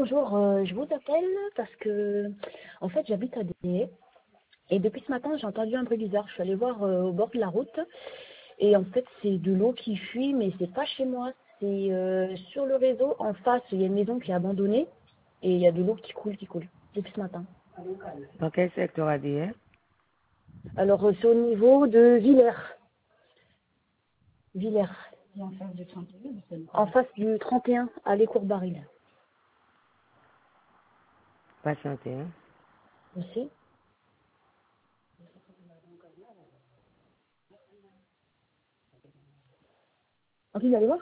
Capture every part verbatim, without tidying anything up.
bonjour, euh, je vous appelle parce que, en fait, j'habite à Déné et depuis ce matin, j'ai entendu un bruit bizarre. Je suis allée voir euh, au bord de la route et en fait, c'est de l'eau qui fuit, mais c'est pas chez moi, c'est euh, sur le réseau. En face, il y a une maison qui est abandonnée et il y a de l'eau qui coule, qui coule depuis ce matin. Dans quel secteur A D R? Alors, euh, c'est au niveau de Villers. Villers. En face du trente et un, à l'Écourbaril. Patientez, hein? Aussi. Ok, vous allez voir?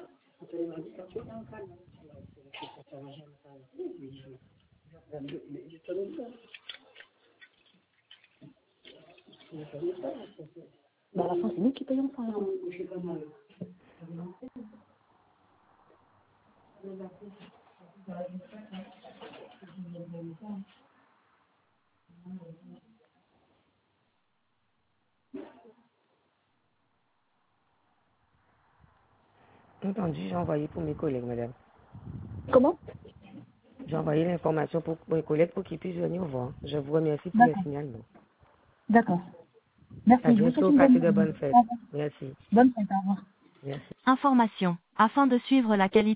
Bah, à la fin, c'est nous qui payons ça. Hein. Entendu, j'ai envoyé pour mes collègues, madame. Comment? J'ai envoyé l'information pour mes collègues pour qu'ils puissent venir voir. Je vous remercie pour le D'accord. signalement. D'accord. À Merci, je vous souhaite bientôt, une bonne passez de journée. bonnes Au fêtes. revoir. Merci. Bonne fête, au revoir. Merci. Information. Afin de suivre la qualité